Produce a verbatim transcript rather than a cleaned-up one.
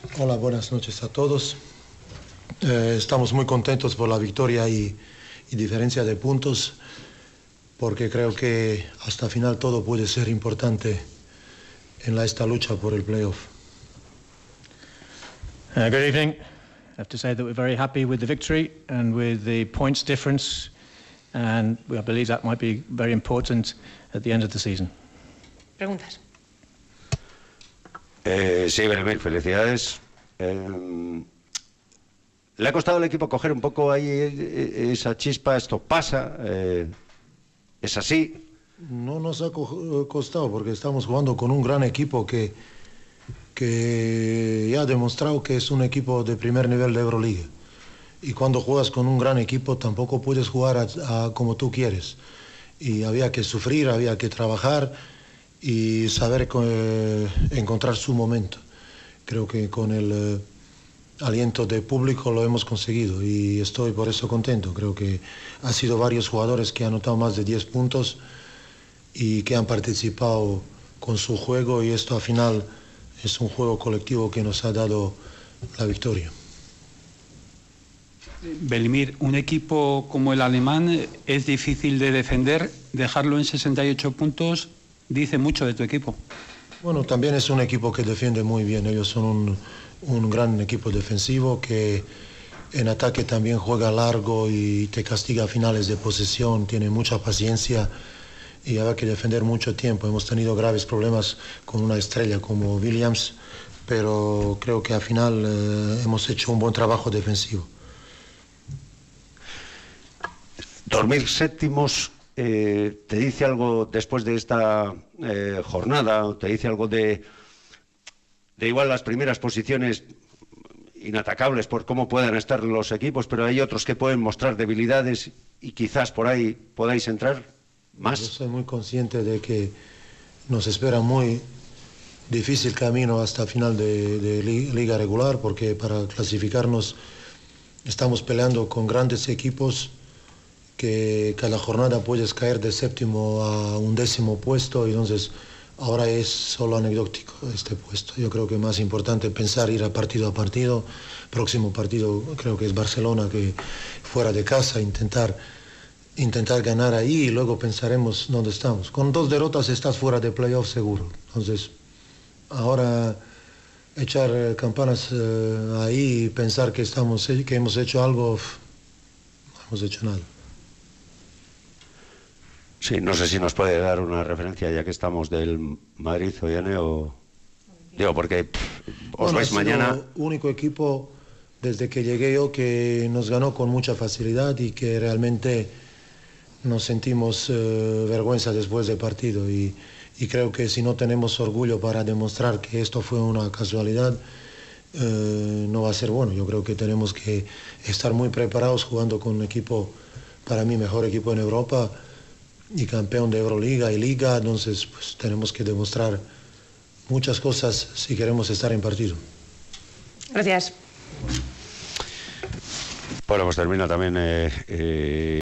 Hola, buenas noches a todos. Eh, estamos muy contentos por la victoria y, y diferencia de puntos, porque creo que hasta el final todo puede ser importante en la, esta lucha por el playoff. Uh, good evening. I have to say that we're very happy with the victory and with the points difference, and I believe that might be very important at the end of the season. Preguntas. Eh, sí, Belemir, felicidades. Eh, ¿Le ha costado al equipo coger un poco ahí esa chispa? ¿Esto pasa? Eh, ¿Es así? No nos ha co costado porque estamos jugando con un gran equipo que, que ya ha demostrado que es un equipo de primer nivel de Euroliga. Y cuando juegas con un gran equipo tampoco puedes jugar a, a como tú quieres. Y había que sufrir, había que trabajar y saber eh, encontrar su momento. Creo que con el eh, aliento del público lo hemos conseguido y estoy por eso contento. Creo que ha sido varios jugadores que han anotado más de diez puntos y que han participado con su juego, y esto al final es un juego colectivo que nos ha dado la victoria. Belemir, un equipo como el alemán es difícil de defender, dejarlo en sesenta y ocho puntos dice mucho de tu equipo. Bueno, también es un equipo que defiende muy bien. Ellos son un, un gran equipo defensivo que en ataque también juega largo y te castiga a finales de posesión, tiene mucha paciencia y habrá que defender mucho tiempo. Hemos tenido graves problemas con una estrella como Williams, pero creo que al final eh, hemos hecho un buen trabajo defensivo. Dormir séptimos, eh, ¿te dice algo después de esta eh, jornada? ¿Te dice algo de, de igual las primeras posiciones inatacables por cómo puedan estar los equipos, pero hay otros que pueden mostrar debilidades y quizás por ahí podáis entrar más? Yo soy muy consciente de que nos espera muy difícil camino hasta el final de, de liga regular, porque para clasificarnos estamos peleando con grandes equipos que cada jornada puedes caer de séptimo a un décimo puesto, y entonces ahora es solo anecdótico este puesto. Yo creo que es más importante pensar ir a partido a partido. Próximo partido creo que es Barcelona, que fuera de casa, intentar, intentar ganar ahí y luego pensaremos dónde estamos. Con dos derrotas estás fuera de playoff seguro. Entonces ahora echar campanas eh, ahí y pensar que, estamos, que hemos hecho algo, no hemos hecho nada. Sí, no sé si nos puede dar una referencia, ya que estamos del Madrid, Ollane, o... Digo, porque pff, os bueno, vais mañana... el único equipo desde que llegué yo que nos ganó con mucha facilidad y que realmente nos sentimos eh, vergüenza después del partido. Y, y creo que si no tenemos orgullo para demostrar que esto fue una casualidad, eh, no va a ser bueno. Yo creo que tenemos que estar muy preparados jugando con un equipo, para mí, mejor equipo en Europa, y campeón de Euroliga y Liga. Entonces pues tenemos que demostrar muchas cosas si queremos estar en partido. Gracias. Bueno, pues termina también... Eh, eh...